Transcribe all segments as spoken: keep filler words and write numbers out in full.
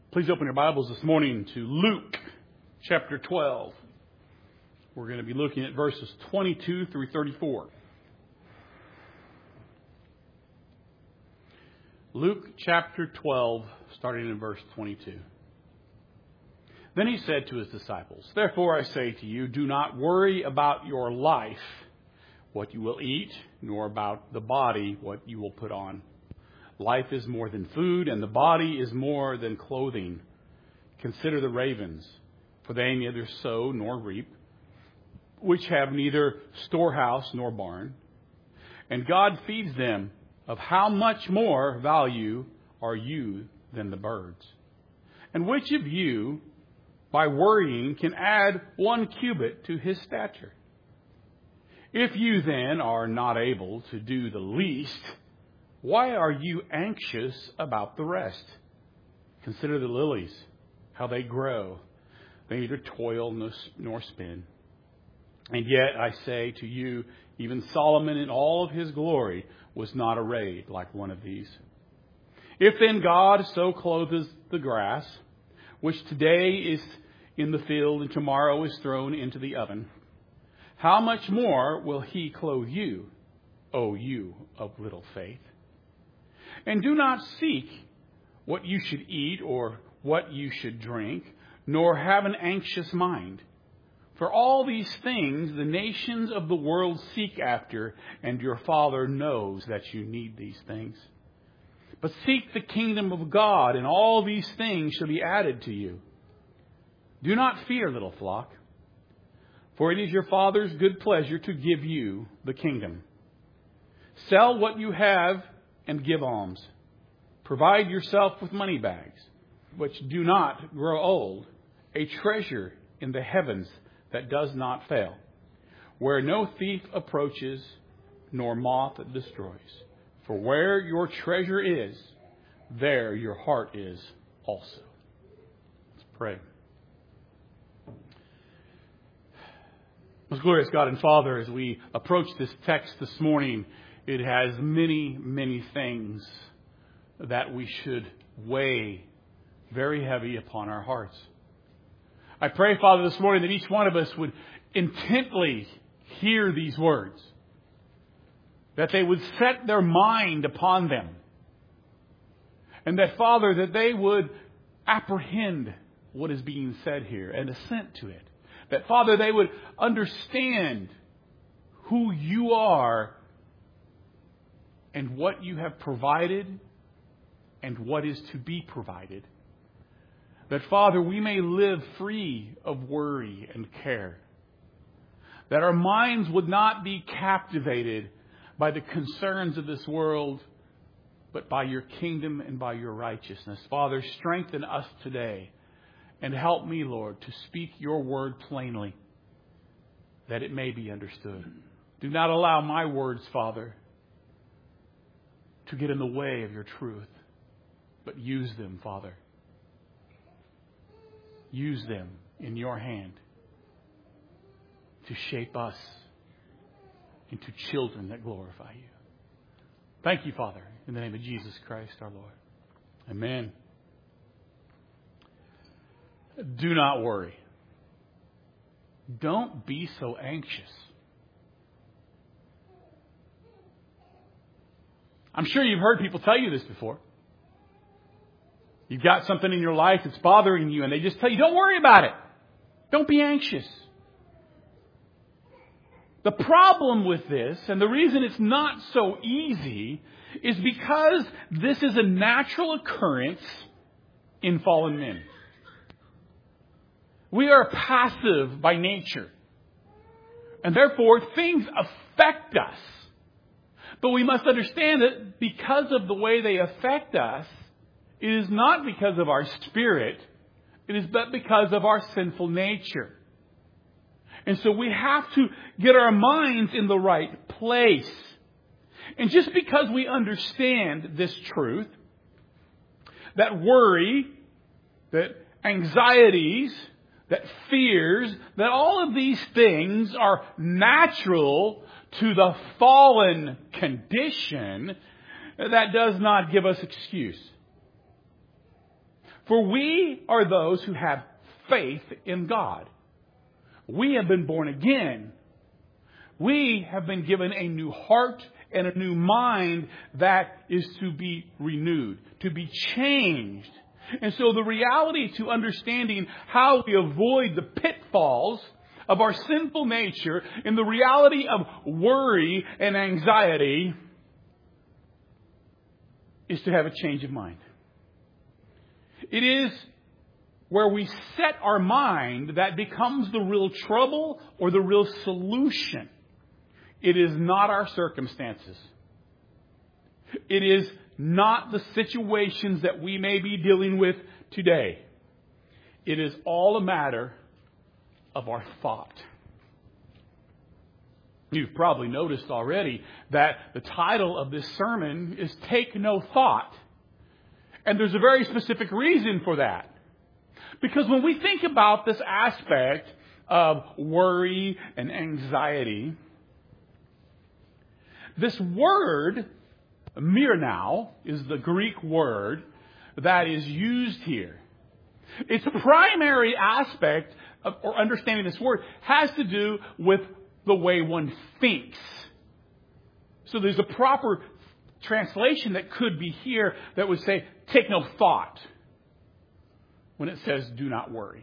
Please open your Bibles this morning to Luke chapter twelve. We're going to be looking at verses twenty-two through thirty-four. Luke chapter twelve, starting in verse twenty-two. Then he said to his disciples, "Therefore I say to you, do not worry about your life, what you will eat, nor about the body, what you will put on. Life is more than food, and the body is more than clothing. Consider the ravens, for they neither sow nor reap, which have neither storehouse nor barn, and God feeds them. Of how much more value are you than the birds? And which of you, by worrying, can add one cubit to his stature? If you then are not able to do the least, why are you anxious about the rest? Consider the lilies, how they grow. They neither toil nor spin. And yet I say to you, even Solomon in all of his glory was not arrayed like one of these. If then God so clothes the grass, which today is in the field and tomorrow is thrown into the oven, how much more will he clothe you, O you of little faith? And do not seek what you should eat or what you should drink, nor have an anxious mind. For all these things the nations of the world seek after, and your Father knows that you need these things. But seek the kingdom of God, and all these things shall be added to you. Do not fear, little flock, for it is your Father's good pleasure to give you the kingdom. Sell what you have and give alms. Provide yourself with money bags, which do not grow old, a treasure in the heavens that does not fail, where no thief approaches, nor moth destroys. For where your treasure is, there your heart is also." Let's pray. Most glorious God and Father, as we approach this text this morning, it has many, many things that we should weigh very heavy upon our hearts. I pray, Father, this morning that each one of us would intently hear these words, that they would set their mind upon them, and that, Father, that they would apprehend what is being said here and assent to it. That, Father, they would understand who you are and what you have provided and what is to be provided. That, Father, we may live free of worry and care. That our minds would not be captivated by the concerns of this world, but by your kingdom and by your righteousness. Father, strengthen us today and help me, Lord, to speak your word plainly, that it may be understood. Do not allow my words, Father, to get in the way of your truth, but use them, Father. Use them in your hand to shape us into children that glorify you. Thank you, Father, in the name of Jesus Christ our Lord. Amen. Do not worry. Don't be so anxious. I'm sure you've heard people tell you this before. You've got something in your life that's bothering you, and they just tell you, don't worry about it. Don't be anxious. The problem with this, and the reason it's not so easy, is because this is a natural occurrence in fallen men. We are passive by nature, and therefore things affect us. But we must understand that because of the way they affect us, it is not because of our spirit, it is but because of our sinful nature. And so we have to get our minds in the right place. And just because we understand this truth, that worry, that anxieties, that fears, that all of these things are natural to the fallen condition, that does not give us excuse. For we are those who have faith in God. We have been born again. We have been given a new heart and a new mind that is to be renewed, to be changed. And so the reality to understanding how we avoid the pitfalls of our sinful nature and the reality of worry and anxiety is to have a change of mind. It is where we set our mind that becomes the real trouble or the real solution. It is not our circumstances. It is not the situations that we may be dealing with today. It is all a matter of our thought. You've probably noticed already that the title of this sermon is Take No Thought. And there's a very specific reason for that. Because when we think about this aspect of worry and anxiety, this word, mirnao, is the Greek word that is used here. Its primary aspect of, or understanding this word has to do with the way one thinks. So there's a proper translation that could be here that would say, take no thought, when it says, do not worry.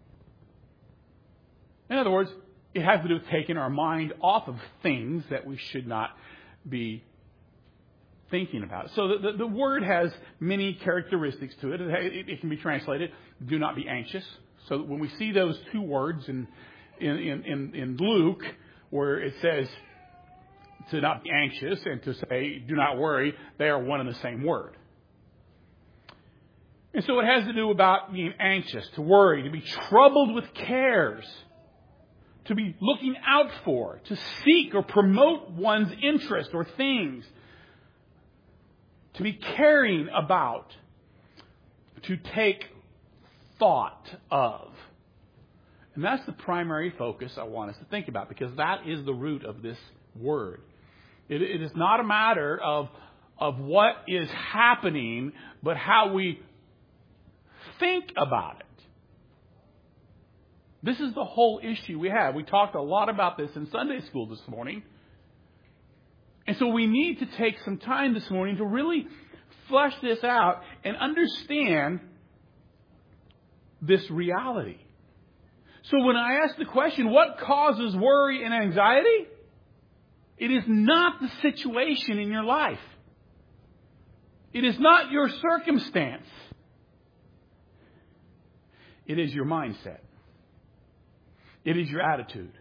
In other words, it has to do with taking our mind off of things that we should not be thinking about. So the, the, the word has many characteristics to it. It, it. it can be translated, do not be anxious. So when we see those two words in, in, in, in Luke, where it says to not be anxious and to say do not worry, they are one and the same word. And so it has to do about being anxious, to worry, to be troubled with cares, to be looking out for, to seek or promote one's interest or things, to be caring about, to take thought of. And that's the primary focus I want us to think about, because that is the root of this word. It, it is not a matter of, of what is happening, but how we think about it. This is the whole issue we have. We talked a lot about this in Sunday school this morning. And so we need to take some time this morning to really flesh this out and understand this reality. So when I ask the question, what causes worry and anxiety? It is not the situation in your life. It is not your circumstance. It is your mindset. It is your attitude.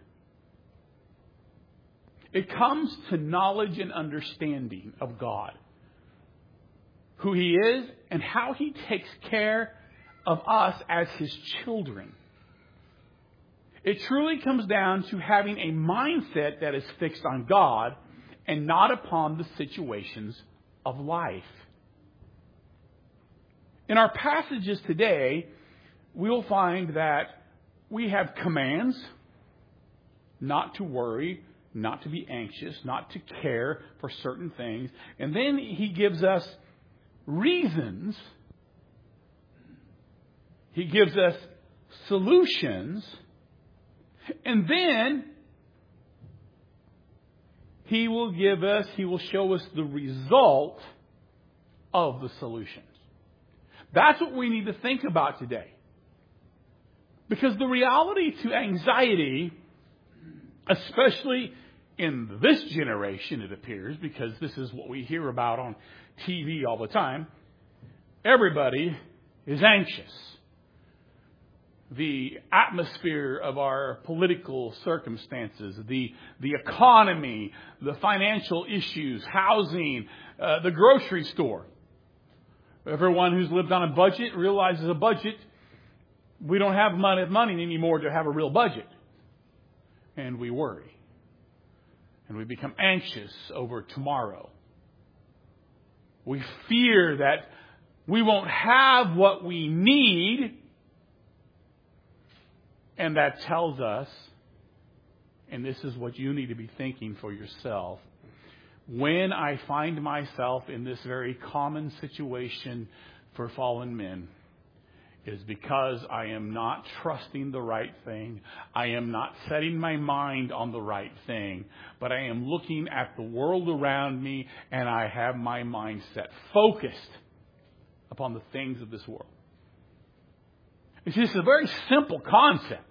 It comes to knowledge and understanding of God, who He is and how He takes care of us as His children. It truly comes down to having a mindset that is fixed on God and not upon the situations of life. In our passages today, we'll find that we have commands not to worry, not to be anxious, not to care for certain things. And then He gives us reasons. He gives us solutions. And then He will give us, He will show us the result of the solutions. That's what we need to think about today. Because the reality to anxiety, especially in this generation, it appears, because this is what we hear about on T V all the time, everybody is anxious. The atmosphere of our political circumstances, the, the economy, the financial issues, housing, uh, the grocery store. Everyone who's lived on a budget realizes a budget, we don't have money, money anymore to have a real budget. And we worry. And we become anxious over tomorrow. We fear that we won't have what we need. And that tells us, and this is what you need to be thinking for yourself, when I find myself in this very common situation for fallen men, It is because I am not trusting the right thing. I am not setting my mind on the right thing. But I am looking at the world around me, and I have my mindset focused upon the things of this world. It's just a very simple concept.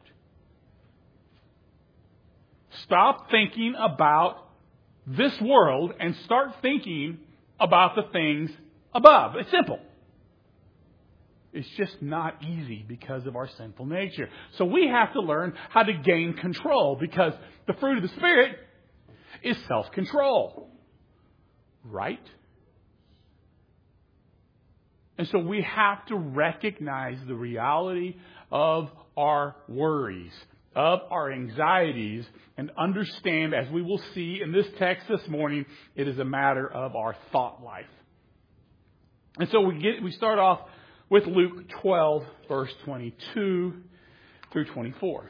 Stop thinking about this world and start thinking about the things above. It's simple. It's just not easy because of our sinful nature. So we have to learn how to gain control, because the fruit of the Spirit is self-control. Right? And so we have to recognize the reality of our worries, of our anxieties, and understand, as we will see in this text this morning, it is a matter of our thought life. And so we get we start off with Luke twelve, verse twenty-two through twenty-four.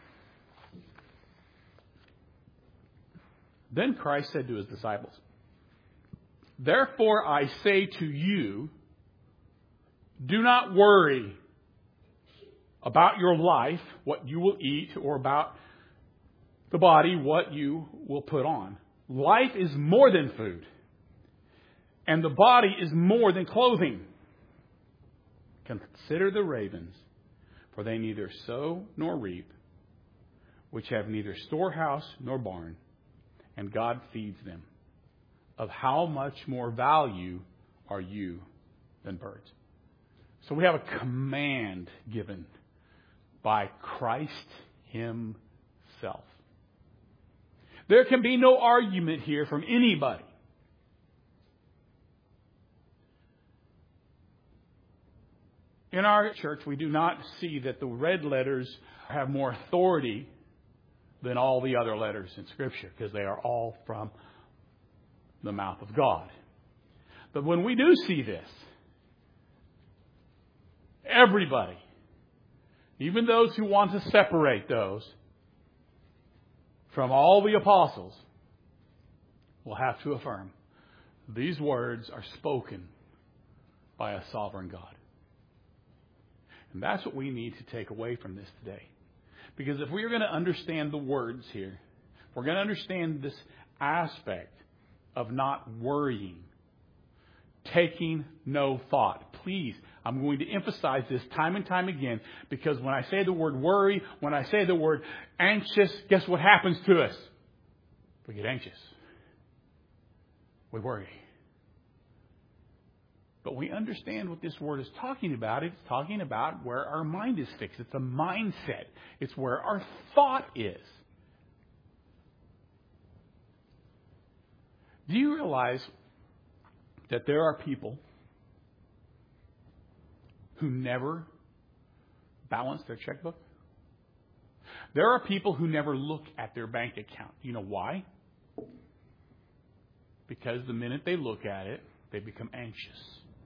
Then Christ said to his disciples, "Therefore I say to you, do not worry about your life, what you will eat, or about the body, what you will put on. Life is more than food, and the body is more than clothing. Consider the ravens, for they neither sow nor reap, which have neither storehouse nor barn, and God feeds them. Of how much more value are you than birds?" So we have a command given by Christ himself. There can be no argument here from anybody. In our church, we do not see that the red letters have more authority than all the other letters in Scripture, because they are all from the mouth of God. But when we do see this, everybody, even those who want to separate those from all the apostles, will have to affirm these words are spoken by a sovereign God. And that's what we need to take away from this today. Because if we are going to understand the words here, if we're going to understand this aspect of not worrying, taking no thought. Please, I'm going to emphasize this time and time again, because when I say the word worry, when I say the word anxious, guess what happens to us? We get anxious. We worry. But we understand what this word is talking about. It's talking about where our mind is fixed. It's a mindset. It's where our thought is. Do you realize that there are people who never balance their checkbook? There are people who never look at their bank account. You know why? Because the minute they look at it, they become anxious.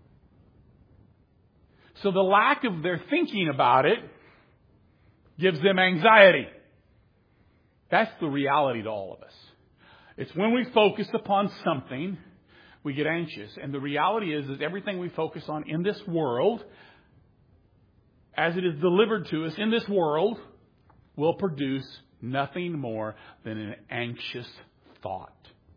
So the lack of their thinking about it gives them anxiety. That's the reality to all of us. It's when we focus upon something, we get anxious. And the reality is, is everything we focus on in this world, as it is delivered to us in this world, will produce nothing more than an anxious thought.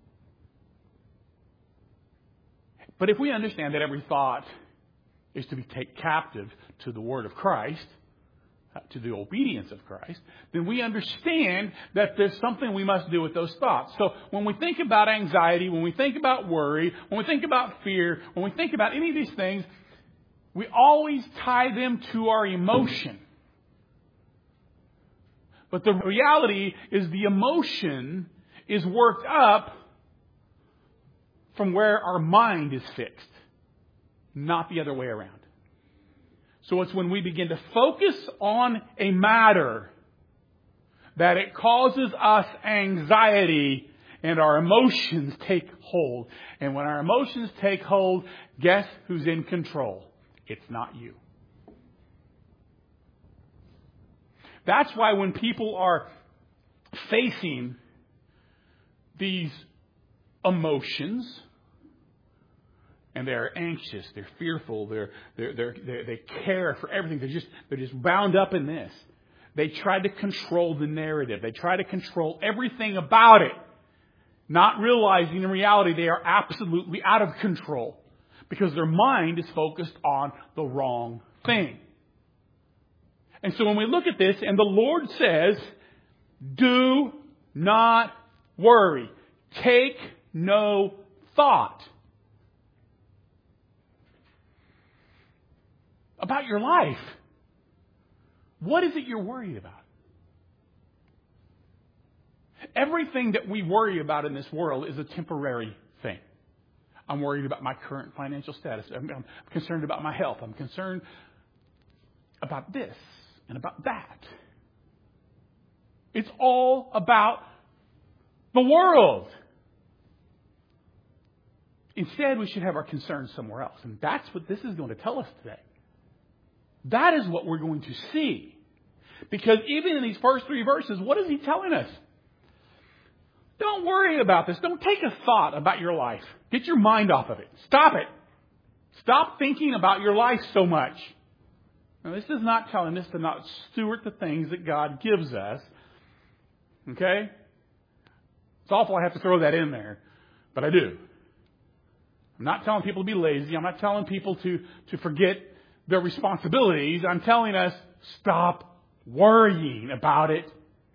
But if we understand that every thought is to be taken captive to the word of Christ, to the obedience of Christ, then we understand that there's something we must do with those thoughts. So when we think about anxiety, when we think about worry, when we think about fear, when we think about any of these things, we always tie them to our emotion. But the reality is the emotion is worked up from where our mind is fixed, not the other way around. So it's when we begin to focus on a matter that it causes us anxiety and our emotions take hold. And when our emotions take hold, guess who's in control? It's not you. That's why when people are facing these emotions, And they're anxious, they're fearful, they're, they're, they're, they're, they care for everything. They're just, they're just bound up in this. They try to control the narrative. They try to control everything about it. Not realizing in reality they are absolutely out of control. Because their mind is focused on the wrong thing. And so when we look at this and the Lord says, do not worry. Take no thought about your life. What is it you're worried about? Everything that we worry about in this world is a temporary thing. I'm worried about my current financial status. I'm, I'm concerned about my health. I'm concerned about this and about that. It's all about the world. Instead, we should have our concerns somewhere else. And that's what this is going to tell us today. That is what we're going to see. Because even in these first three verses, what is he telling us? Don't worry about this. Don't take a thought about your life. Get your mind off of it. Stop it. Stop thinking about your life so much. Now, this is not telling us to not steward the things that God gives us. Okay? It's awful I have to throw that in there, but I do. I'm not telling people to be lazy. I'm not telling people to, to forget their responsibilities. I'm telling us, stop worrying about it.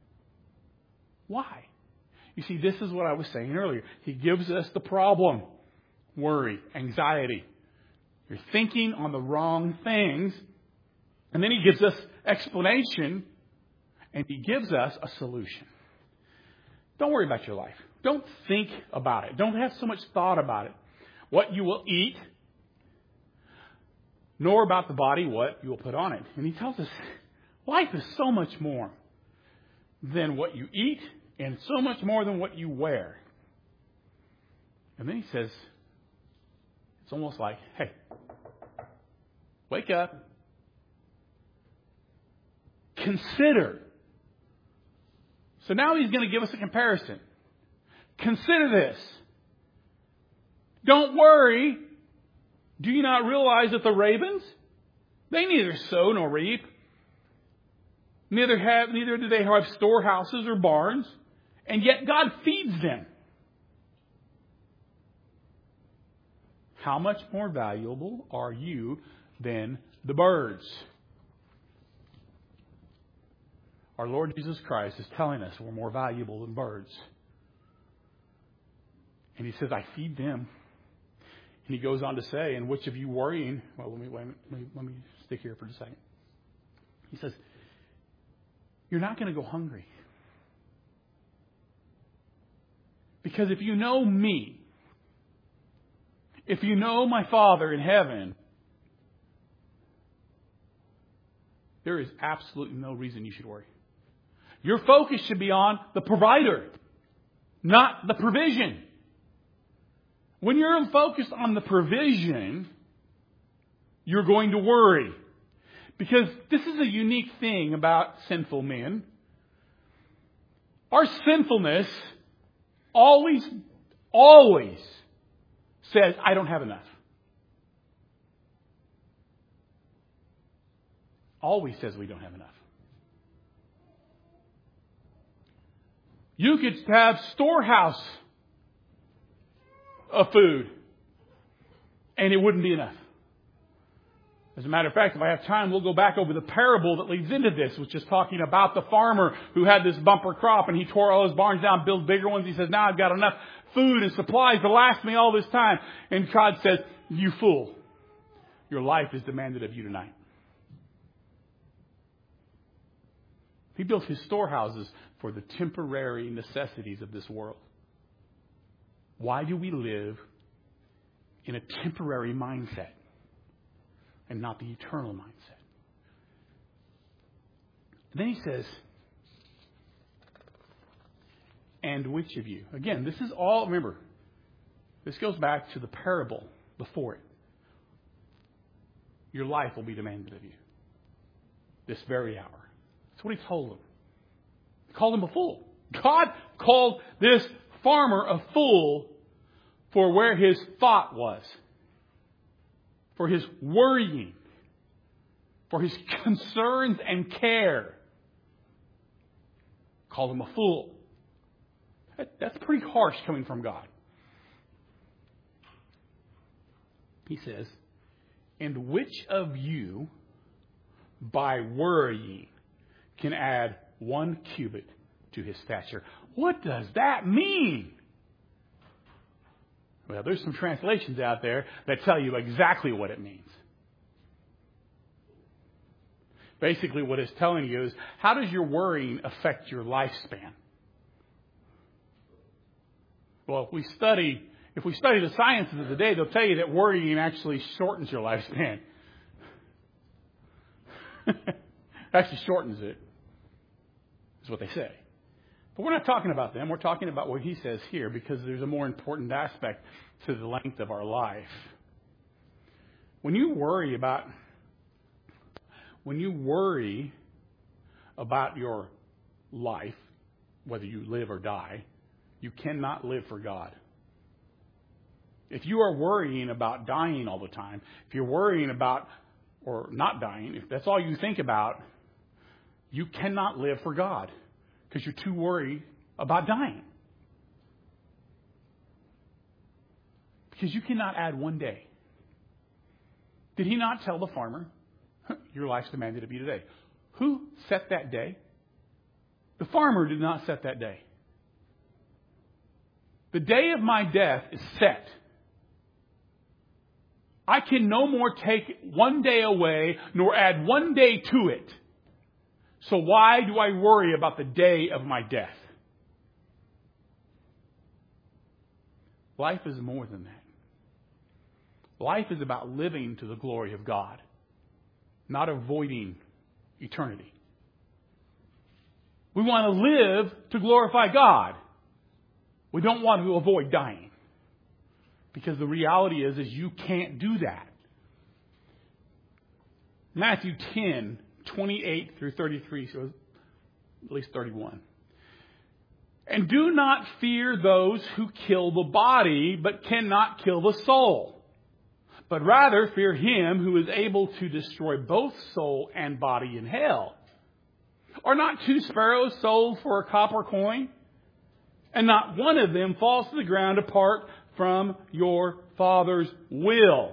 Why? You see, this is what I was saying earlier. He gives us the problem. Worry, anxiety. You're thinking on the wrong things. And then he gives us explanation. And he gives us a solution. Don't worry about your life. Don't think about it. Don't have so much thought about it. What you will eat, nor about the body what you will put on it. And he tells us life is so much more than what you eat and so much more than what you wear. And then he says, it's almost like, hey, wake up. Consider. So now he's going to give us a comparison. Consider this. Don't worry. Do you not realize that the ravens, they neither sow nor reap, neither have, neither do they have storehouses or barns, and yet God feeds them. How much more valuable are you than the birds? Our Lord Jesus Christ is telling us we're more valuable than birds. And he says, I feed them. And he goes on to say, and which of you worrying, well, let me, wait, let me, let me stick here for a second. He says, you're not going to go hungry. Because if you know me, if you know my Father in heaven, there is absolutely no reason you should worry. Your focus should be on the provider, not the provision. When you're focused on the provision, you're going to worry. Because this is a unique thing about sinful men. Our sinfulness always, always says, I don't have enough. Always says we don't have enough. You could have storehouse of food, and it wouldn't be enough. As a matter of fact, if I have time, we'll go back over the parable that leads into this, which is talking about the farmer who had this bumper crop, and he tore all his barns down, built bigger ones. He says, now I've got enough food and supplies to last me all this time. And God says, you fool, your life is demanded of you tonight. He built his storehouses for the temporary necessities of this world. Why do we live in a temporary mindset and not the eternal mindset? And then he says, and which of you? Again, this is all, remember, this goes back to the parable before it. Your life will be demanded of you this very hour. That's what he told him. He called him a fool. God called this farmer a fool for where his thought was. for his worrying, for his concerns and care. Called him a fool. That, that's pretty harsh coming from God. He says, and which of you, by worrying, can add one cubit to his stature? What does that mean? Well, there's some translations out there that tell you exactly what it means. Basically, what it's telling you is, how does your worrying affect your lifespan? Well, if we study, if we study the sciences of the day, they'll tell you that worrying actually shortens your lifespan. Actually shortens it, is what they say. But we're not talking about them. We're talking about what he says here, because there's a more important aspect to the length of our life. When you worry about, when you worry about your life, whether you live or die, you cannot live for God. If you are worrying about dying all the time, if you're worrying about, or not dying, if that's all you think about, you cannot live for God. Because you're too worried about dying. Because you cannot add one day. Did he not tell the farmer, your life's demanded of you today? Who set that day? The farmer did not set that day. The day of my death is set. I can no more take one day away, nor add one day to it. So why do I worry about the day of my death? Life is more than that. Life is about living to the glory of God, not avoiding eternity. We want to live to glorify God. We don't want to avoid dying. Because the reality is, is you can't do that. Matthew ten, twenty-eight through thirty-three, so at least thirty-one. And do not fear those who kill the body, but cannot kill the soul. But rather fear him who is able to destroy both soul and body in hell. Are not two sparrows sold for a copper coin? And not one of them falls to the ground apart from your Father's will.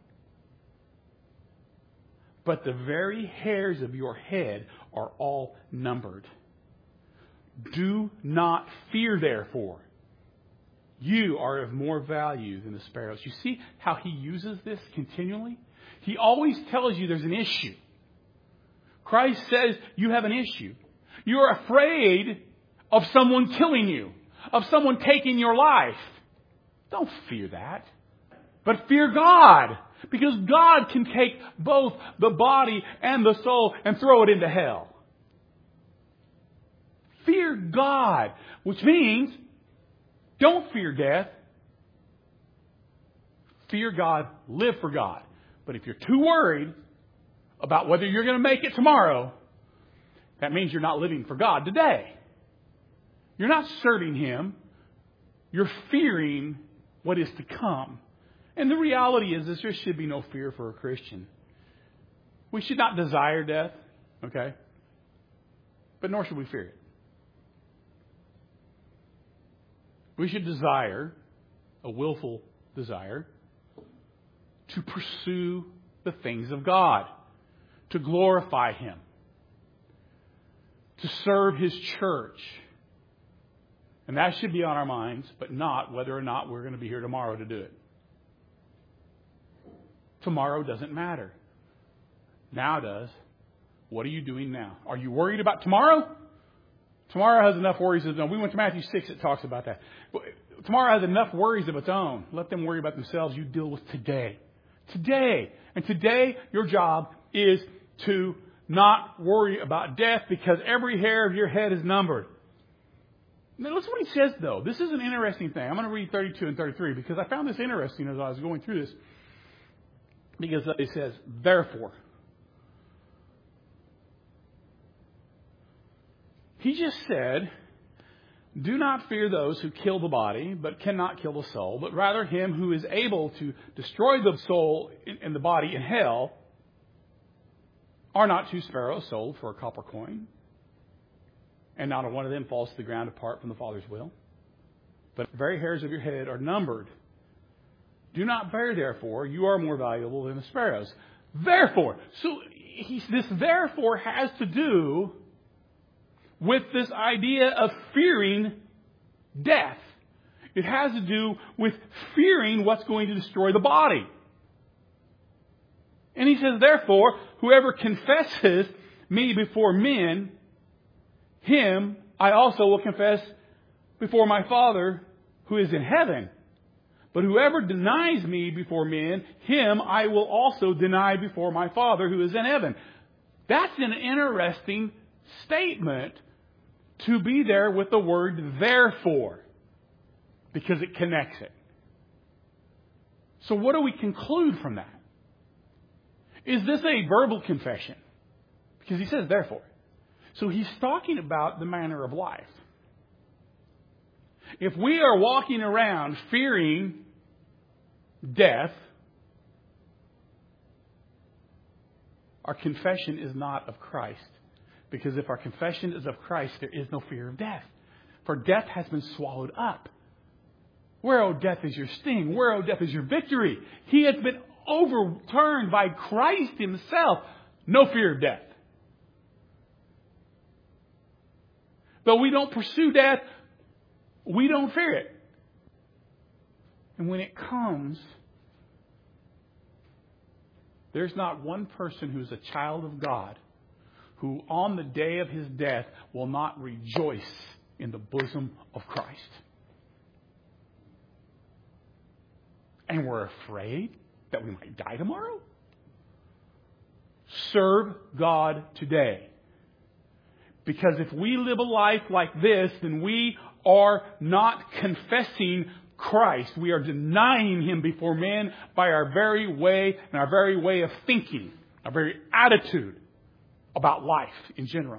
But the very hairs of your head are all numbered. Do not fear, therefore. You are of more value than the sparrows. You see how he uses this continually? He always tells you there's an issue. Christ says you have an issue. You're afraid of someone killing you, of someone taking your life. Don't fear that. But fear God. Because God can take both the body and the soul and throw it into hell. Fear God. Which means, don't fear death. Fear God. Live for God. But if you're too worried about whether you're going to make it tomorrow, that means you're not living for God today. You're not serving Him. You're fearing what is to come. And the reality is, is there should be no fear for a Christian. We should not desire death, okay? But nor should we fear it. We should desire, a willful desire, to pursue the things of God, to glorify Him, to serve His church. And that should be on our minds, but not whether or not we're going to be here tomorrow to do it. Tomorrow doesn't matter. Now does. What are you doing now? Are you worried about tomorrow? Tomorrow has enough worries of its own. We went to Matthew six, it talks about that. Tomorrow has enough worries of its own. Let them worry about themselves. You deal with today. Today. And today, your job is to not worry about death, because every hair of your head is numbered. Now, listen what he says, though. This is an interesting thing. I'm going to read thirty-two and thirty-three, because I found this interesting as I was going through this. Because it says, therefore. He just said, Do not fear those who kill the body, but cannot kill the soul, but rather him who is able to destroy the soul and the body in hell. Are not two sparrows sold for a copper coin? And not a one of them falls to the ground apart from the Father's will? But the very hairs of your head are numbered. Do not fear, therefore, you are more valuable than the sparrows. Therefore, so he, this therefore has to do with this idea of fearing death. It has to do with fearing what's going to destroy the body. And he says, therefore, whoever confesses me before men, him I also will confess before my Father who is in heaven. But whoever denies me before men, him I will also deny before my Father who is in heaven. That's an interesting statement to be there with the word therefore, because it connects it. So what do we conclude from that? Is this a verbal confession? Because he says therefore. So he's talking about the manner of life. If we are walking around fearing death, our confession is not of Christ. Because if our confession is of Christ, there is no fear of death. For death has been swallowed up. Where, O death, is your sting? Where, O death, is your victory? He has been overturned by Christ himself. No fear of death. Though we don't pursue death, we don't fear it. And when it comes, there's not one person who's a child of God who on the day of his death will not rejoice in the bosom of Christ. And we're afraid that we might die tomorrow? Serve God today. Because if we live a life like this, then we are not confessing Christ. We are denying him before men by our very way and our very way of thinking, our very attitude about life in general.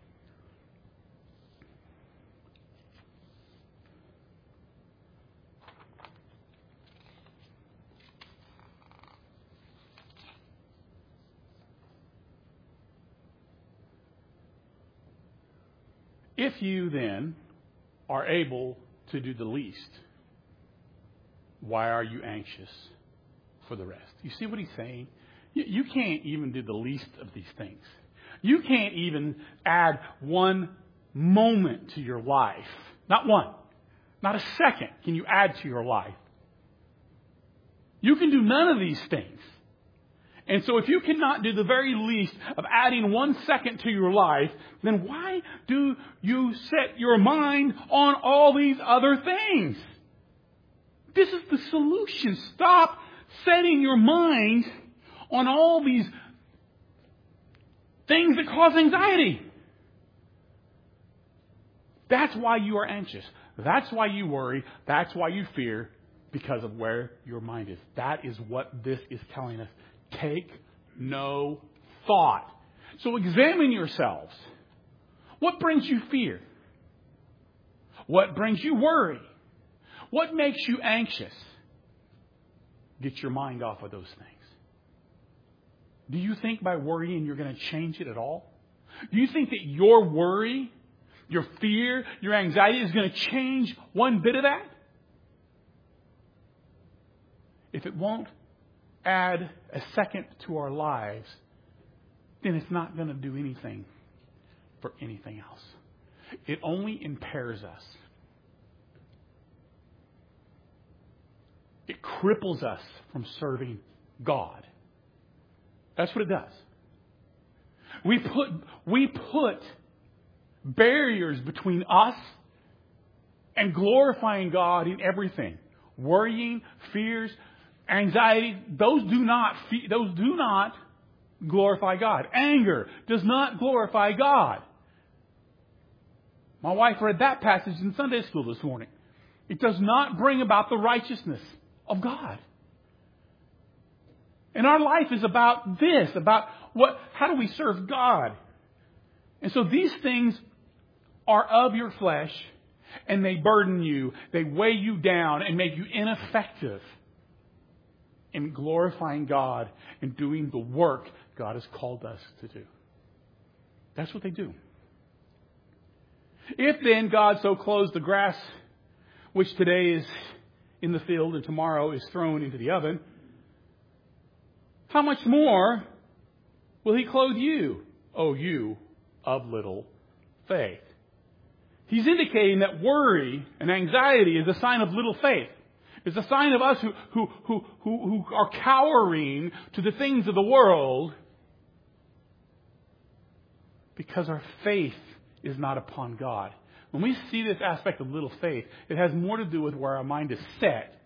If you then are able to do the least, why are you anxious for the rest? You see what he's saying? You can't even do the least of these things. You can't even add one moment to your life. Not one. Not a second can you add to your life. You can do none of these things. And so if you cannot do the very least of adding one second to your life, then why do you set your mind on all these other things? This is the solution. Stop setting your mind on all these things that cause anxiety. That's why you are anxious. That's why you worry. That's why you fear, because of where your mind is. That is what this is telling us. Take no thought. So examine yourselves. What brings you fear? What brings you worry? What makes you anxious? Get your mind off of those things. Do you think by worrying you're going to change it at all? Do you think that your worry, your fear, your anxiety is going to change one bit of that? If it won't add a second to our lives, then it's not going to do anything for anything else. It only impairs us. It cripples us from serving God. That's what it does. We put, we put barriers between us and glorifying God in everything. Worrying, fears, anxiety, those do not those do not glorify God. Anger does not glorify God. My wife read that passage in Sunday school this morning. It does not bring about the righteousness of God. And our life is about this, about what how do we serve God? And so these things are of your flesh, and they burden you. They weigh you down and make you ineffective in glorifying God and doing the work God has called us to do. That's what they do. If then God so clothes the grass, which today is in the field and tomorrow is thrown into the oven, how much more will He clothe you, O you of little faith? He's indicating that worry and anxiety is a sign of little faith. It's a sign of us who, who, who, who, who are cowering to the things of the world because our faith is not upon God. When we see this aspect of little faith, it has more to do with where our mind is set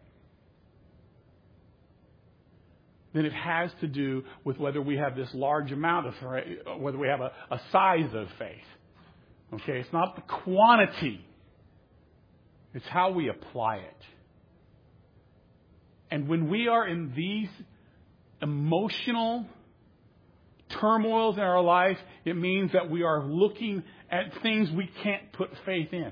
than it has to do with whether we have this large amount of, whether we have a, a size of faith. Okay, it's not the quantity. It's how we apply it. And when we are in these emotional turmoils in our life, it means that we are looking at things we can't put faith in.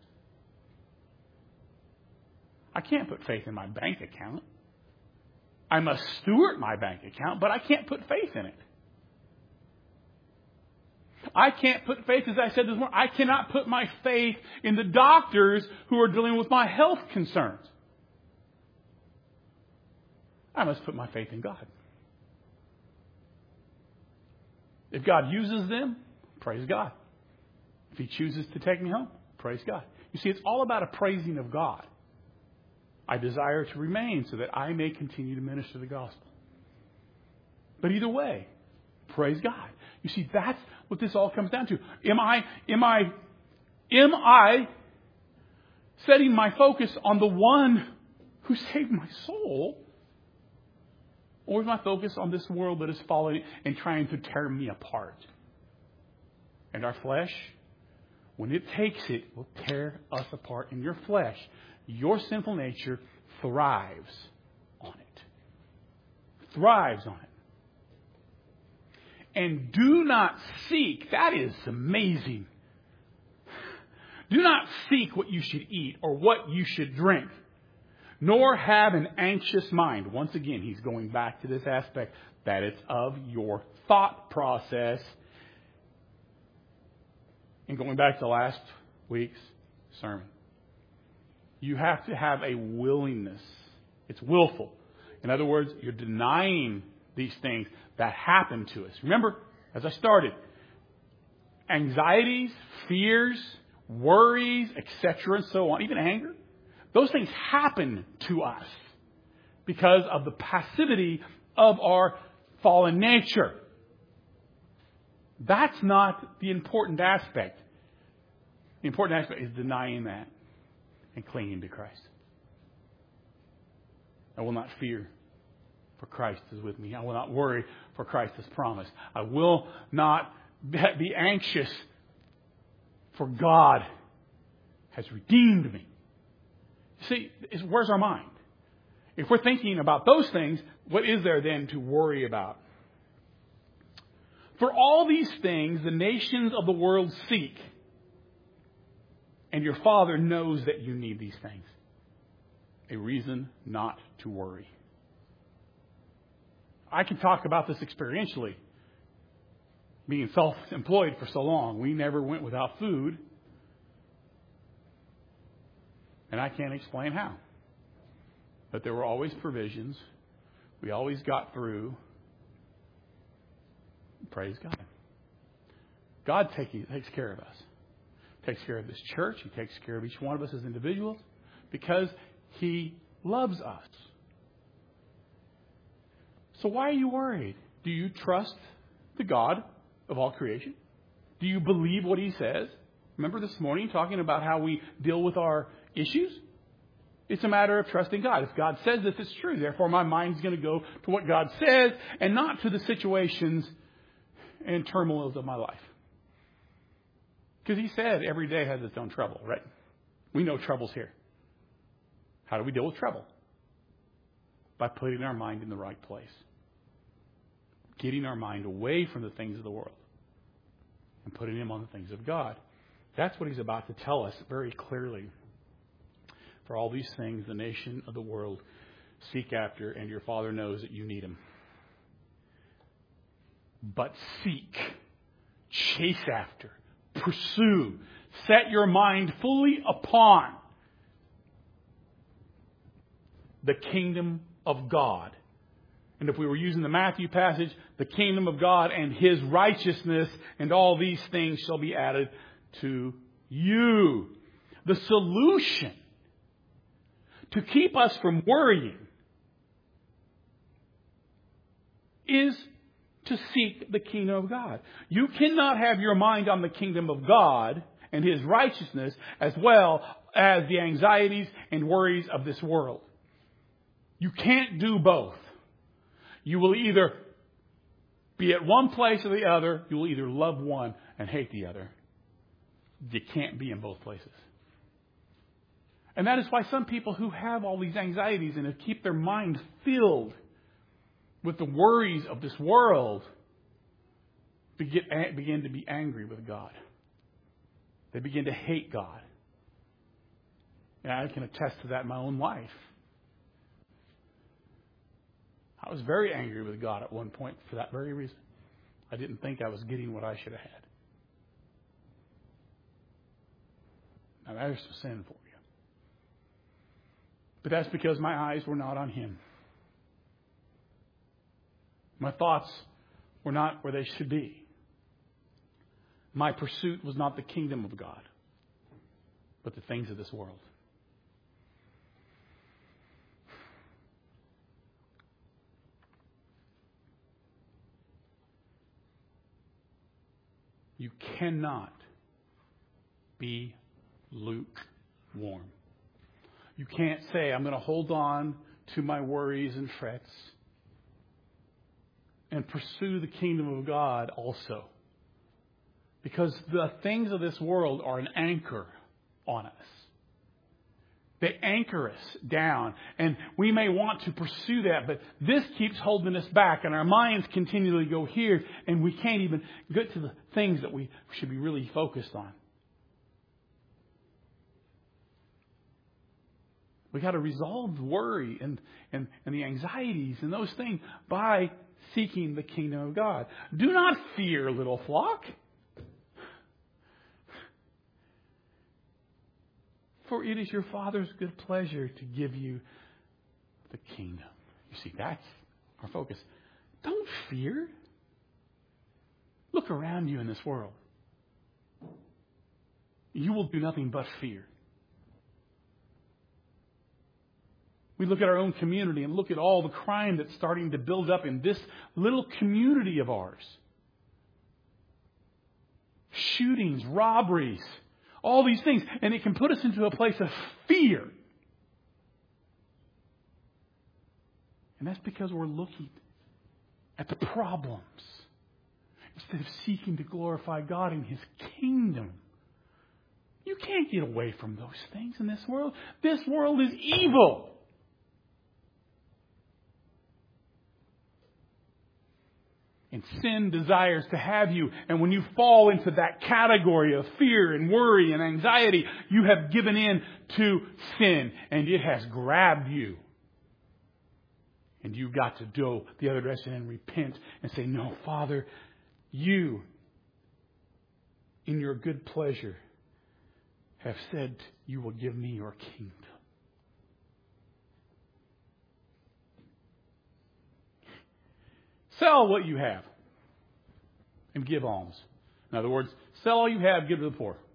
I can't put faith in my bank account. I must steward my bank account, but I can't put faith in it. I can't put faith, as I said this morning, I cannot put my faith in the doctors who are dealing with my health concerns. I must put my faith in God. If God uses them, praise God. If He chooses to take me home, praise God. You see, it's all about a praising of God. I desire to remain so that I may continue to minister the gospel. But either way, praise God. You see, that's what this all comes down to. Am I, am I, am I setting my focus on the one who saved my soul? Or is my focus on this world that is falling and trying to tear me apart? And our flesh, when it takes it, will tear us apart. In your flesh, your sinful nature thrives on it. Thrives on it. And do not seek, that is amazing. Do not seek what you should eat or what you should drink, nor have an anxious mind. Once again, he's going back to this aspect that it's of your thought process. And going back to last week's sermon, you have to have a willingness. It's willful. In other words, you're denying these things that happen to us. Remember, as I started, anxieties, fears, worries, et cetera, and so on, even anger, those things happen to us because of the passivity of our fallen nature. That's not the important aspect. The important aspect is denying that and clinging to Christ. I will not fear, for Christ is with me. I will not worry, for Christ has promised. I will not be anxious, for God has redeemed me. See, where's our mind? If we're thinking about those things, what is there then to worry about? For all these things the nations of the world seek, and your Father knows that you need these things. A reason not to worry. I can talk about this experientially. Being self-employed for so long, we never went without food. And I can't explain how. But there were always provisions. We always got through. Praise God. God take, takes care of us. Takes care of this church. He takes care of each one of us as individuals because He loves us. So why are you worried? Do you trust the God of all creation? Do you believe what He says? Remember this morning talking about how we deal with our issues? It's a matter of trusting God. If God says this, it's true. Therefore, my mind's going to go to what God says and not to the situations and turmoils of my life. Because He said every day has its own trouble, right? We know trouble's here. How do we deal with trouble? By putting our mind in the right place. Getting our mind away from the things of the world and putting them on the things of God. That's what he's about to tell us very clearly. For all these things, the nation of the world seek after, and your Father knows that you need them. But seek, chase after, pursue, set your mind fully upon the kingdom of God. And if we were using the Matthew passage, the kingdom of God and His righteousness, and all these things shall be added to you. The solution to keep us from worrying is to seek the kingdom of God. You cannot have your mind on the kingdom of God and His righteousness as well as the anxieties and worries of this world. You can't do both. You will either be at one place or the other. You will either love one and hate the other. You can't be in both places. And that is why some people who have all these anxieties and have keep their mind filled with the worries of this world begin, begin to be angry with God. They begin to hate God. And I can attest to that in my own life. I was very angry with God at one point for that very reason. I didn't think I was getting what I should have had. Now there's some sin for you. But that's because my eyes were not on Him. My thoughts were not where they should be. My pursuit was not the kingdom of God, but the things of this world. You cannot be lukewarm. You can't say, I'm going to hold on to my worries and frets and pursue the kingdom of God also. Because the things of this world are an anchor on us. They anchor us down. And we may want to pursue that, but this keeps holding us back. And our minds continually go here, and we can't even get to the things that we should be really focused on. We got to resolve worry and, and, and the anxieties and those things by seeking the kingdom of God. Do not fear, little flock. For it is your Father's good pleasure to give you the kingdom. You see, that's our focus. Don't fear. Look around you in this world. You will do nothing but fear. We look at our own community and look at all the crime that's starting to build up in this little community of ours. Shootings, robberies, all these things. And it can put us into a place of fear. And that's because we're looking at the problems instead of seeking to glorify God in His kingdom. You can't get away from those things in this world. This world is evil. And sin desires to have you. And when you fall into that category of fear and worry and anxiety, you have given in to sin. And it has grabbed you. And you've got to go the other direction and repent and say, no, Father, you, in your good pleasure, have said you will give me your kingdom. Sell what you have and give alms. In other words, sell all you have, give to the poor.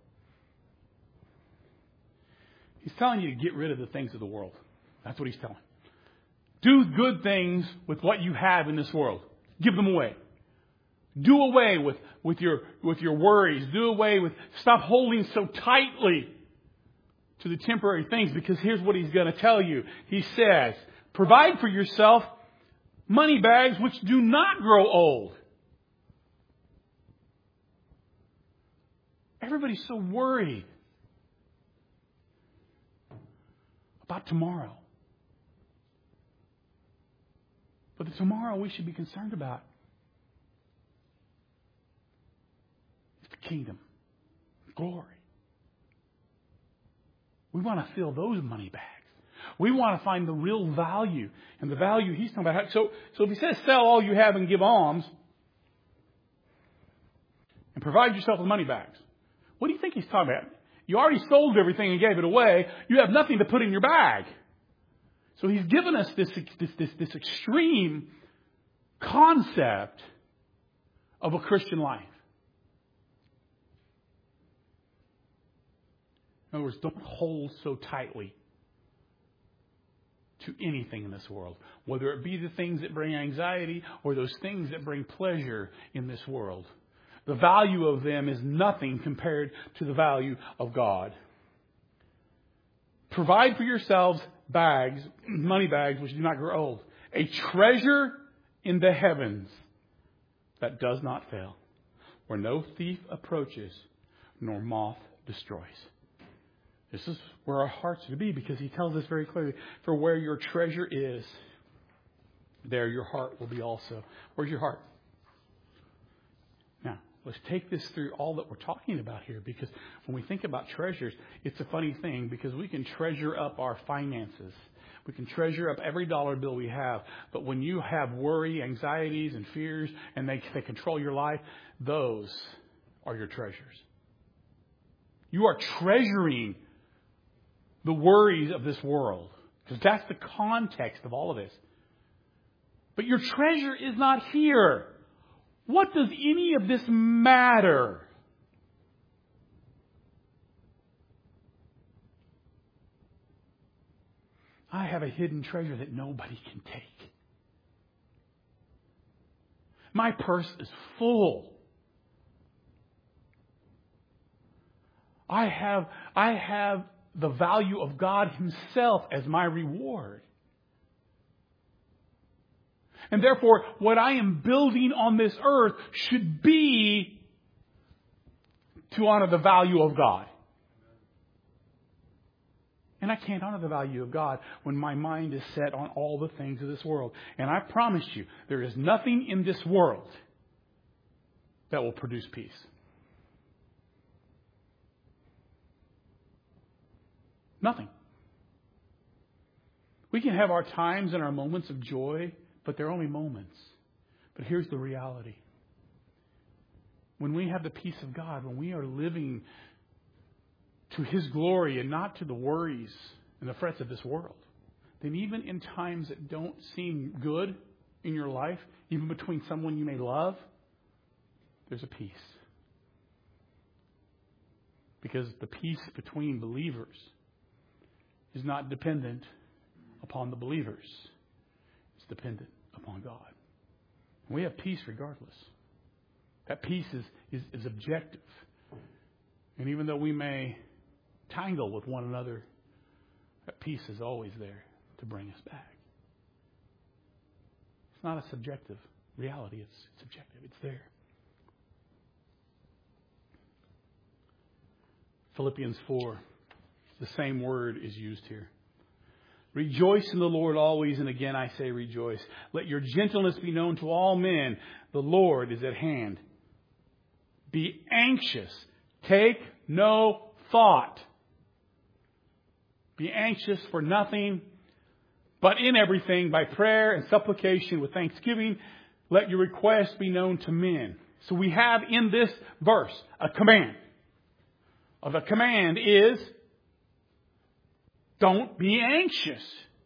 He's telling you to get rid of the things of the world. That's what he's telling. Do good things with what you have in this world. Give them away. Do away with, with your with your worries. Do away with, stop holding so tightly to the temporary things, because here's what he's going to tell you. He says, provide for yourself money bags which do not grow old. Everybody's so worried about tomorrow. But the tomorrow we should be concerned about is the kingdom, glory, We want to fill those money bags. We want to find the real value. And the value he's talking about. So, so if he says sell all you have and give alms and provide yourself with money bags, what do you think he's talking about? You already sold everything and gave it away. You have nothing to put in your bag. So he's given us this, this, this, this extreme concept of a Christian life. In other words, don't hold so tightly to anything in this world, whether it be the things that bring anxiety or those things that bring pleasure in this world. The value of them is nothing compared to the value of God. Provide for yourselves bags, money bags, which do not grow old, a treasure in the heavens that does not fail, where no thief approaches nor moth destroys. This is where our hearts are to be, because he tells us very clearly, for where your treasure is, there your heart will be also. Where's your heart? Now, let's take this through all that we're talking about here, because when we think about treasures, it's a funny thing, because we can treasure up our finances. We can treasure up every dollar bill we have. But when you have worry, anxieties, and fears, and they, they control your life, those are your treasures. You are treasuring the worries of this world, because that's the context of all of this. But your treasure is not here. What does any of this matter? I have a hidden treasure that nobody can take. My purse is full. I have, I have the value of God Himself as my reward. And therefore, what I am building on this earth should be to honor the value of God. And I can't honor the value of God when my mind is set on all the things of this world. And I promise you, there is nothing in this world that will produce peace. Nothing. We can have our times and our moments of joy, but they're only moments. But here's the reality. When we have the peace of God, when we are living to His glory and not to the worries and the frets of this world, then even in times that don't seem good in your life, even between someone you may love, there's a peace. Because the peace between believers is not dependent upon the believers. It's dependent upon God. And we have peace regardless. That peace is, is, is objective. And even though we may tangle with one another, that peace is always there to bring us back. It's not a subjective reality. It's, it's objective. It's there. Philippians four. The same word is used here. Rejoice in the Lord always, and again I say rejoice. Let your gentleness be known to all men. The Lord is at hand. Be anxious. Take no thought. Be anxious for nothing, but in everything by prayer and supplication with thanksgiving, let your requests be known to men. So we have in this verse a command. Of the command is, don't be anxious.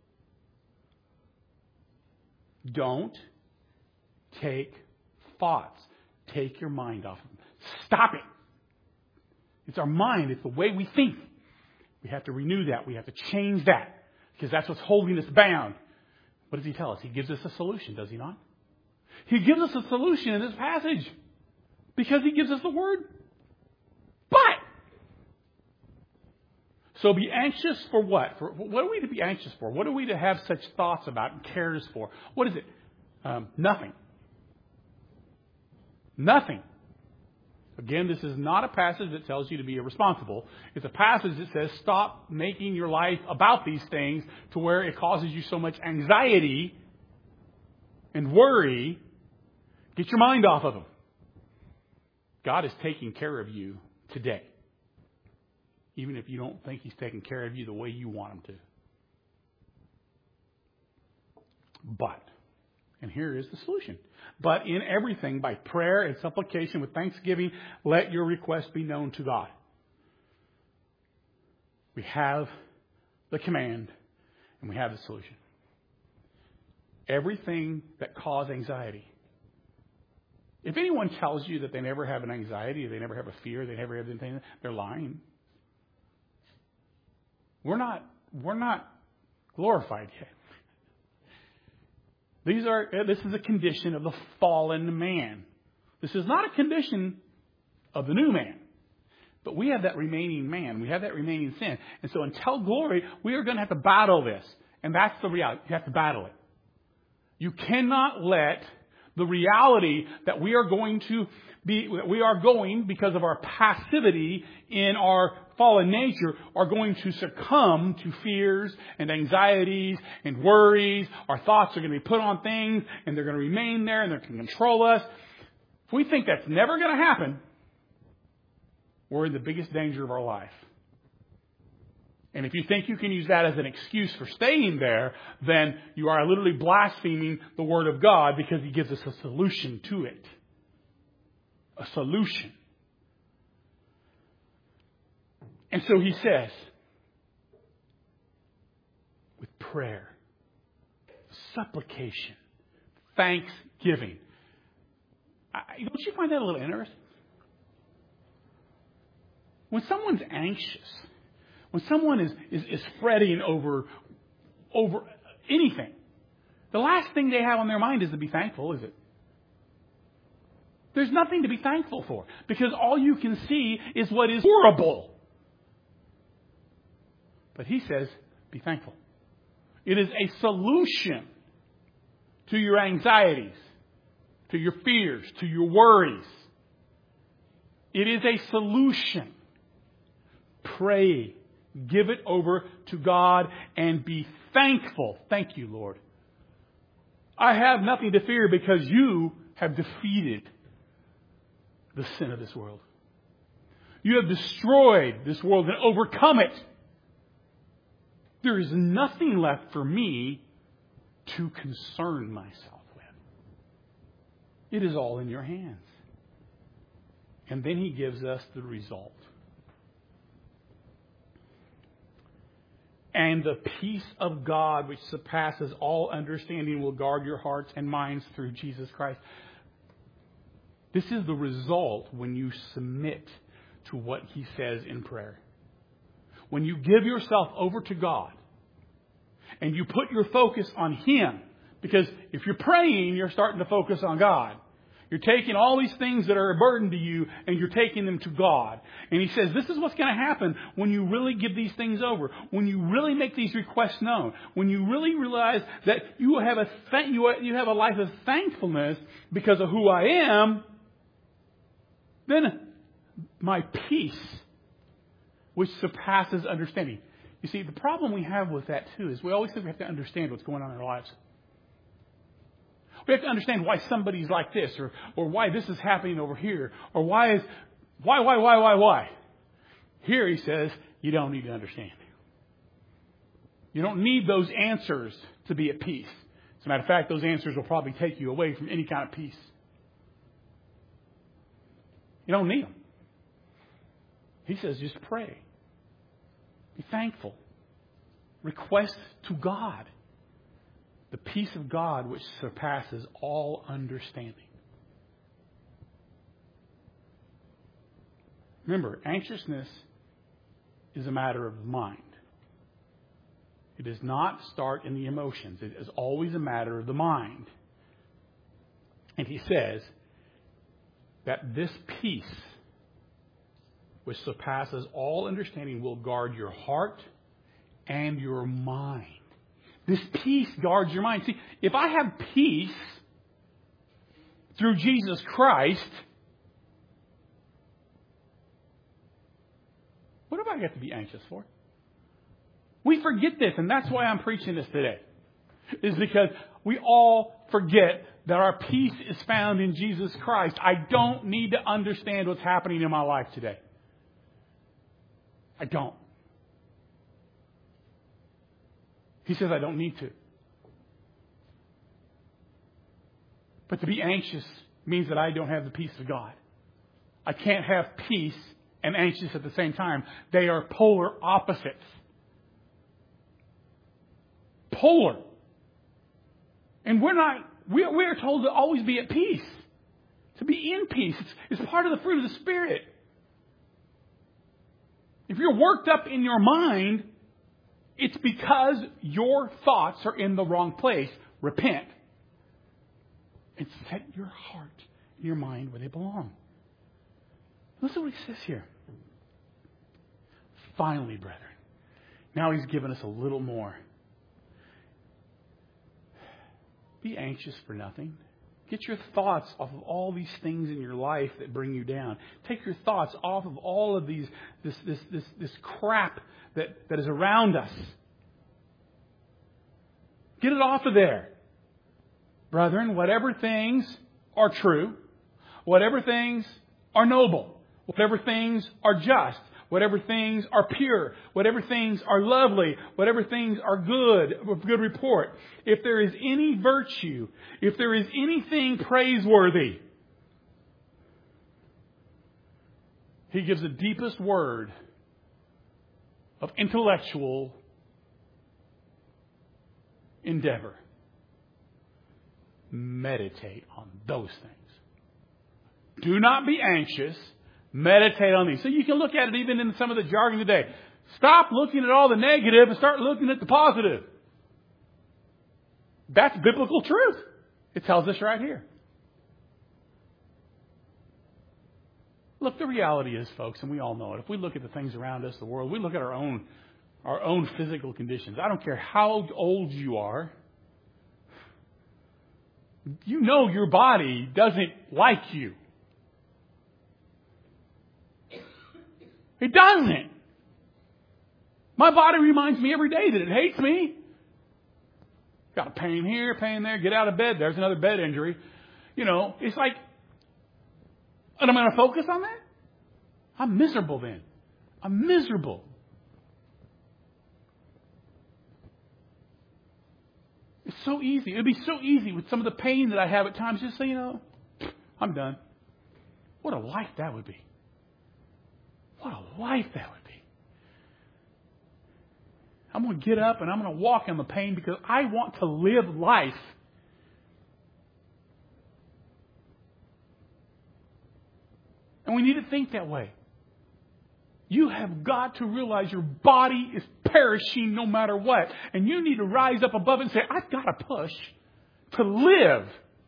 Don't take thoughts. Take your mind off of them. Stop it. It's our mind. It's the way we think. We have to renew that. We have to change that. Because that's what's holding us bound. What does He tell us? He gives us a solution, does He not? He gives us a solution in this passage. Because He gives us the word. But so be anxious for what? For what are we to be anxious for? What are we to have such thoughts about and cares for? What is it? Um, nothing. Nothing. Again, this is not a passage that tells you to be irresponsible. It's a passage that says stop making your life about these things to where it causes you so much anxiety and worry. Get your mind off of them. God is taking care of you today. even if you don't think He's taking care of you the way you want Him to. But, and here is the solution. But in everything, by prayer and supplication with thanksgiving, let your requests be known to God. We have the command and we have the solution. Everything that causes anxiety. If anyone tells you that they never have an anxiety, they never have a fear, they never have anything, they're lying. We're not, we're not glorified yet. These are, this is a condition of the fallen man. This is not a condition of the new man. But we have that remaining man. We have that remaining sin. And so until glory, we are going to have to battle this. And that's the reality. You have to battle it. You cannot let the reality that we are going to be, we are going because of our passivity in our fallen nature, are going to succumb to fears and anxieties and worries. Our thoughts are going to be put on things and they're going to remain there and they can control us. If we think that's never going to happen, we're in the biggest danger of our life. And if you think you can use that as an excuse for staying there, then you are literally blaspheming the Word of God, because He gives us a solution to it. A solution. And so He says, with prayer, supplication, thanksgiving. I, don't you find that a little interesting? When someone's anxious, when someone is, is, is fretting over, over anything, the last thing they have on their mind is to be thankful, is it? There's nothing to be thankful for, because all you can see is what is horrible. But He says, be thankful. It is a solution to your anxieties, to your fears, to your worries. It is a solution. Pray. Give it over to God and be thankful. Thank you, Lord. I have nothing to fear because you have defeated the sin of this world. You have destroyed this world and overcome it. There is nothing left for me to concern myself with. It is all in your hands. And then He gives us the result. And the peace of God, which surpasses all understanding, will guard your hearts and minds through Jesus Christ. This is the result when you submit to what He says in prayer. When you give yourself over to God and you put your focus on Him, because if you're praying, you're starting to focus on God. You're taking all these things that are a burden to you and you're taking them to God. And He says, this is what's going to happen when you really give these things over. When you really make these requests known. When you really realize that you have a th- you have a life of thankfulness because of who I am, then my peace, which surpasses understanding. You see, the problem we have with that too is we always think we have to understand what's going on in our lives. We have to understand why somebody's like this, or, or why this is happening over here, or why is, why, why, why, why, why. Here He says, you don't need to understand. You don't need those answers to be at peace. As a matter of fact, those answers will probably take you away from any kind of peace. You don't need them. He says, just pray. Be thankful. Request to God the peace of God which surpasses all understanding. Remember, anxiousness is a matter of the mind. It does not start in the emotions. It is always a matter of the mind. And He says that this peace which surpasses all understanding will guard your heart and your mind. This peace guards your mind. See, if I have peace through Jesus Christ, what have I got to be anxious for? We forget this, and that's why I'm preaching this today. Is because we all forget that our peace is found in Jesus Christ. I don't need to understand what's happening in my life today. I don't. He says I don't need to. But to be anxious means that I don't have the peace of God. I can't have peace and anxious at the same time. They are polar opposites. Polar. And we're not, we are, we are told to always be at peace. To be in peace. It's, it's part of the fruit of the Spirit. If you're worked up in your mind, it's because your thoughts are in the wrong place. Repent. And set your heart and your mind where they belong. Listen to what he says here. Finally, brethren. Now he's given us a little more. Be anxious for nothing. Get your thoughts off of all these things in your life that bring you down. Take your thoughts off of all of these, this, this, this, this crap that, that is around us. Get it off of there. Brethren, whatever things are true, whatever things are noble, whatever things are just, whatever things are pure, whatever things are lovely, whatever things are good, of good report, if there is any virtue, if there is anything praiseworthy, he gives the deepest word of intellectual endeavor. Meditate on those things. Do not be anxious. Meditate on these. So you can look at it even in some of the jargon today. Stop looking at all the negative and start looking at the positive. That's biblical truth. It tells us right here. Look, the reality is, folks, and we all know it. If we look at the things around us, the world, we look at our own, our own physical conditions. I don't care how old you are. You know your body doesn't like you. It doesn't. My body reminds me every day that it hates me. Got a pain here, pain there, get out of bed. There's another bed injury. You know, it's like, and I'm going to focus on that? I'm miserable then. I'm miserable. It's so easy. It would be so easy with some of the pain that I have at times. Just say, you know, I'm done. What a life that would be. What a life that would be. I'm going to get up and I'm going to walk in the pain because I want to live life. And we need to think that way. You have got to realize your body is perishing no matter what. And you need to rise up above it and say, I've got to push to live.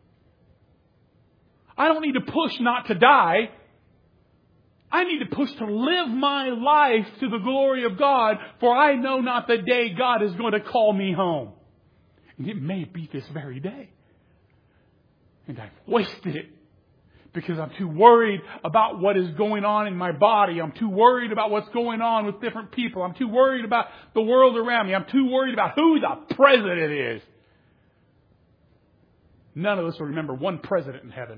I don't need to push not to die. I need to push to live my life to the glory of God, for I know not the day God is going to call me home. And it may be this very day. And I've wasted it. Because I'm too worried about what is going on in my body. I'm too worried about what's going on with different people. I'm too worried about the world around me. I'm too worried about who the president is. None of us will remember one president in heaven.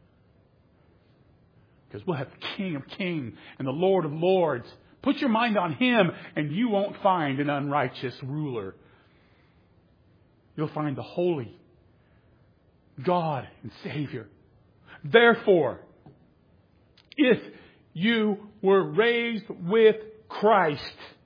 Because we'll have the King of Kings and the Lord of Lords. Put your mind on Him and you won't find an unrighteous ruler. You'll find the holy God and Savior. Therefore, if you were raised with Christ,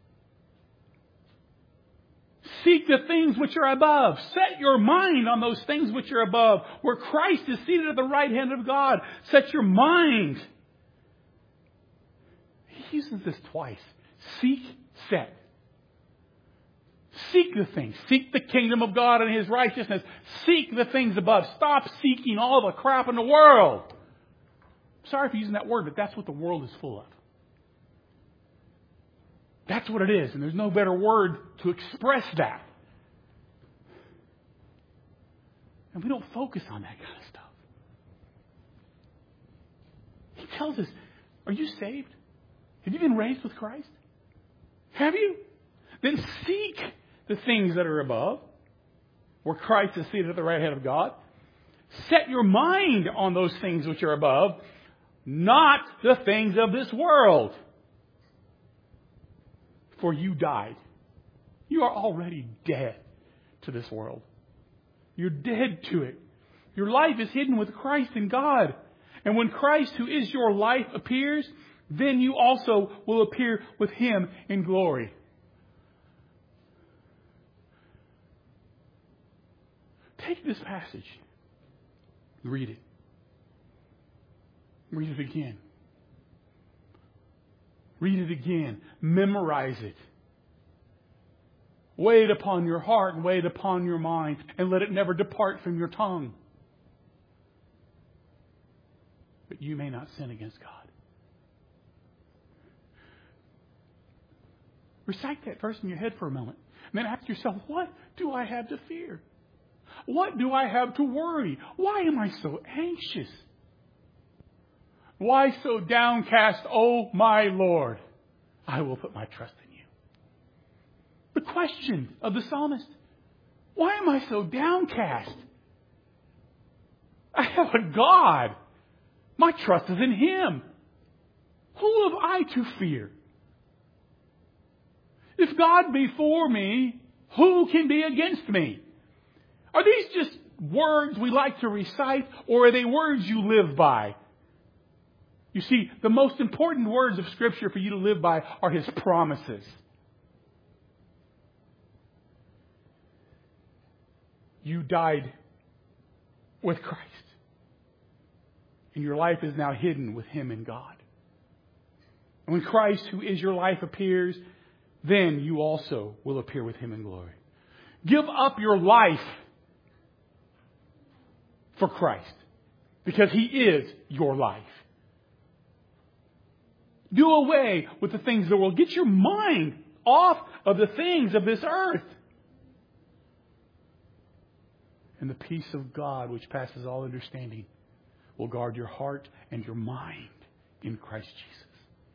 seek the things which are above. Set your mind on those things which are above, where Christ is seated at the right hand of God. Set your mind. He uses this twice. Seek, set. Seek the things. Seek the kingdom of God and His righteousness. Seek the things above. Stop seeking all the crap in the world. Sorry for using that word, but that's what the world is full of. That's what it is, and there's no better word to express that. And we don't focus on that kind of stuff. He tells us, are you saved? Have you been raised with Christ? Have you? Then seek the things that are above, where Christ is seated at the right hand of God. Set your mind on those things which are above, not the things of this world. For you died. You are already dead to this world. You're dead to it. Your life is hidden with Christ in God. And when Christ, who is your life, appears, then you also will appear with Him in glory. Take this passage. Read it. Read it again. Read it again. Memorize it. Weigh it upon your heart and weigh it upon your mind, and let it never depart from your tongue, that you may not sin against God. Recite that verse in your head for a moment. And then ask yourself, what do I have to fear? What do I have to worry? Why am I so anxious? Why so downcast, O my Lord? I will put my trust in you. The question of the psalmist, why am I so downcast? I have a God. My trust is in Him. Who have I to fear? If God be for me, who can be against me? Are these just words we like to recite, or are they words you live by? You see, the most important words of Scripture for you to live by are His promises. You died with Christ. And your life is now hidden with Him in God. And when Christ, who is your life, appears, then you also will appear with Him in glory. Give up your life for Christ, because He is your life. Do away with the things of the world. Get your mind off of the things of this earth. And the peace of God, which passes all understanding, will guard your heart and your mind in Christ Jesus.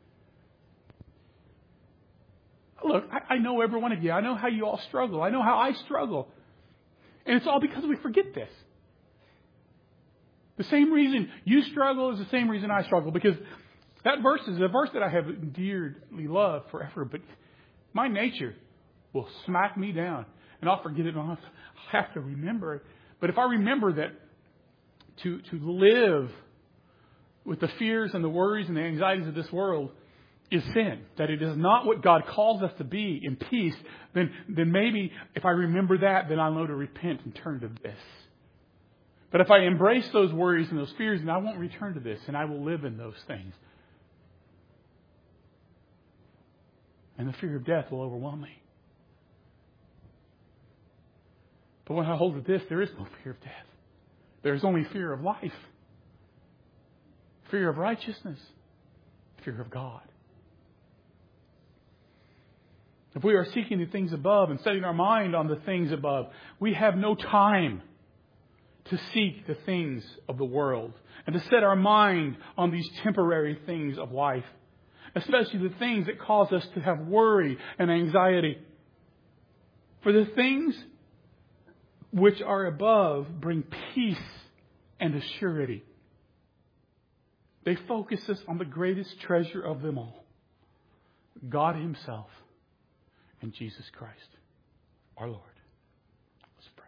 Look, I, I know every one of you. I know how you all struggle. I know how I struggle. And it's all because we forget this. The same reason you struggle is the same reason I struggle. Because that verse is a verse that I have dearly loved forever. But my nature will smack me down. And I'll forget it. And I'll have to remember it. But if I remember that to, to live with the fears and the worries and the anxieties of this world is sin, that it is not what God calls us to be in peace, then, then maybe if I remember that, then I'll know to repent and turn to this. But if I embrace those worries and those fears, then I won't return to this, and I will live in those things. And the fear of death will overwhelm me. But when I hold to this, there is no fear of death. There is only fear of life. Fear of righteousness. Fear of God. If we are seeking the things above and setting our mind on the things above, we have no time to seek the things of the world and to set our mind on these temporary things of life, especially the things that cause us to have worry and anxiety. For the things which are above bring peace and assurity. They focus us on the greatest treasure of them all, God Himself and Jesus Christ, our Lord. Let's pray.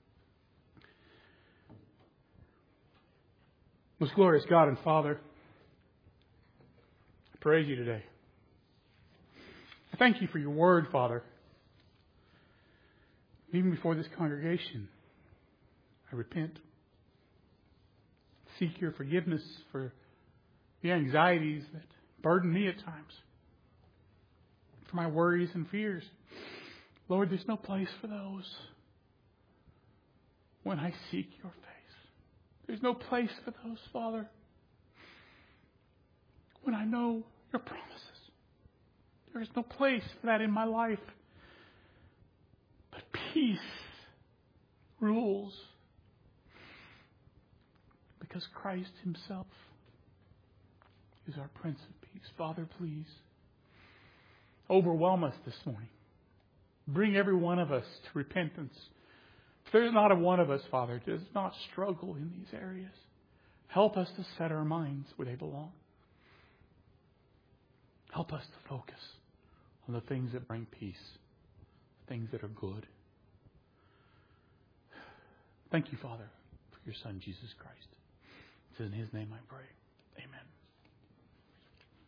Most glorious God and Father, I praise You today. I thank You for Your word, Father. Even before this congregation, I repent. Seek Your forgiveness for the anxieties that burden me at times. For my worries and fears. Lord, there's no place for those when I seek Your face. There's no place for those, Father, when I know Your promises. There is no place for that in my life. But peace rules. Because Christ Himself is our Prince of Peace. Father, please overwhelm us this morning. Bring every one of us to repentance. If there's not a one of us, Father, does not struggle in these areas, help us to set our minds where they belong. Help us to focus on the things that bring peace, things that are good. Thank you, Father, for your Son, Jesus Christ. It's in His name I pray. Amen.